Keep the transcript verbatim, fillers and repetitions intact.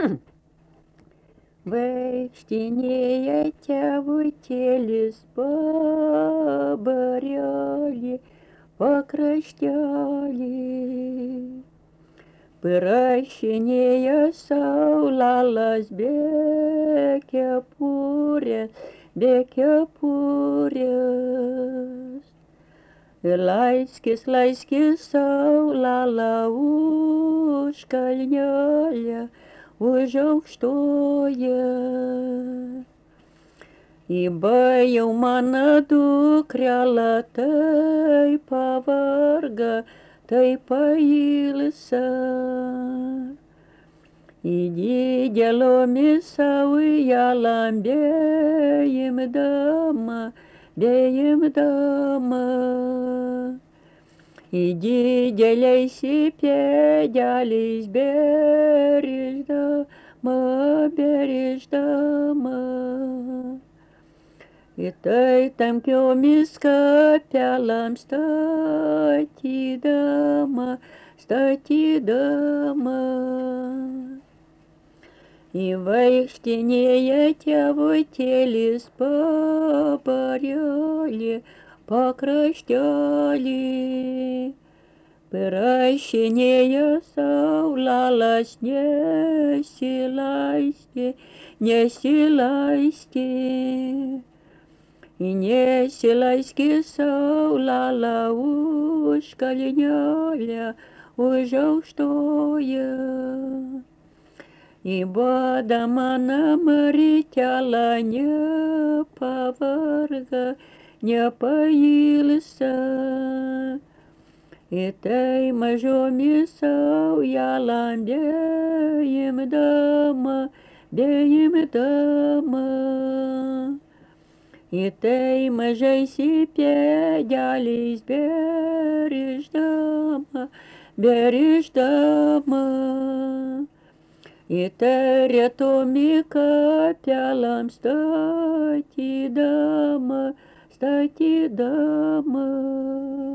Vaikštinėja tėvutėlis pabarėlį pakraštelį. Prašinėja saulalas be kepurės, be kepurės. Laiskis, laiskis saulala už kalnelę, už aukštoje. Įbajau mano dukrelą, tai pavarga, tai pailsa. Į dideliomis saujelėm beimdama, beimdama. Į dideliais pėdeliais beriždama, beriždama. Į tai tamkiomis kapelėm statydama, statydama. Į vaikštinėja tėvutėlis pabarėlį pakraštelį. Prašinėja saulalas nesilaisti, nesilaisti. Nesilaiski saulala už kalnelę, už aukštoje. Į badą mano marytelė nepavarga, nepailsa. Į tai mažomis saujelėm beimdama, beimdama. Į tai mažais pėdeliais beriždama, beriždama. Į tai retomi kapelėm statydama, statydama.